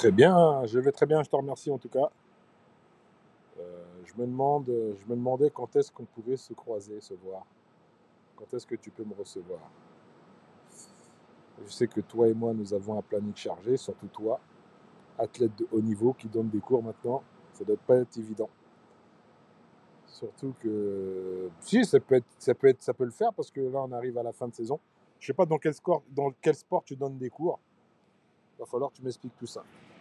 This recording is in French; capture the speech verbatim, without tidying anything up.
Très bien, je vais très bien, je te remercie en tout cas. Heu, je me demande, heu, je me demandais quand est-ce qu'on pourrait se croiser, se voir? Quand est-ce que tu peux me recevoir? Je sais que toi et moi, nous avons un planning chargé, surtout toi, athlète de haut niveau qui donne des cours maintenant, ça doit pas être évident. Surtout que si, ça peut être ça peut être ça peut le faire parce que là, on arrive à la fin de saison. Je sais pas dans quel score dans quel sport tu donnes des cours. Va falloir que tu m'expliques tout ça.